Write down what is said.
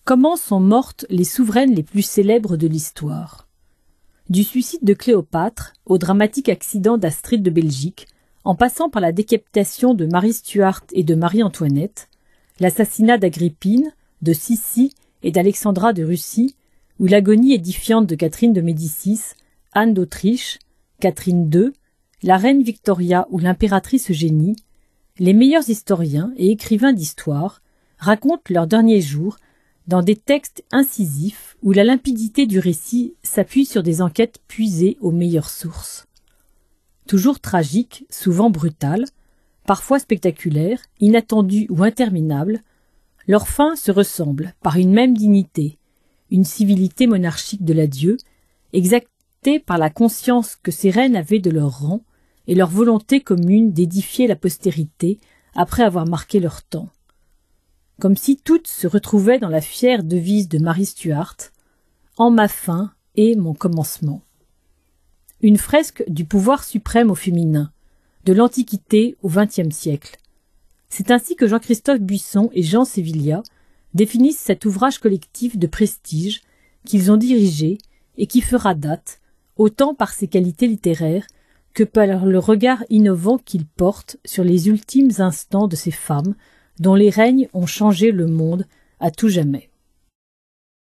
Comment sont mortes les souveraines les plus célèbres de l'histoire? Du suicide de Cléopâtre au dramatique accident d'Astrid de Belgique, en passant par la décapitation de Marie Stuart et de Marie-Antoinette, l'assassinat d'Agrippine, de Sissi et d'Alexandra de Russie, ou l'agonie édifiante de Catherine de Médicis, Anne d'Autriche, Catherine II, la reine Victoria ou l'impératrice Eugénie, les meilleurs historiens et écrivains d'histoire racontent leurs derniers jours dans des textes incisifs où la limpidité du récit s'appuie sur des enquêtes puisées aux meilleures sources. Toujours tragiques, souvent brutales, parfois spectaculaires, inattendues ou interminables, leurs fins se ressemblent par une même dignité, une civilité monarchique de l'adieu, exactée par la conscience que ces reines avaient de leur rang et leur volonté commune d'édifier la postérité après avoir marqué leur temps. Comme si toutes se retrouvaient dans la fière devise de Marie Stuart, « En ma fin et mon commencement ». Une fresque du pouvoir suprême au féminin, de l'Antiquité au XXe siècle. C'est ainsi que Jean-Christophe Buisson et Jean Sévillia définissent cet ouvrage collectif de prestige qu'ils ont dirigé et qui fera date, autant par ses qualités littéraires que par le regard innovant qu'il porte sur les ultimes instants de ces femmes dont les règnes ont changé le monde à tout jamais.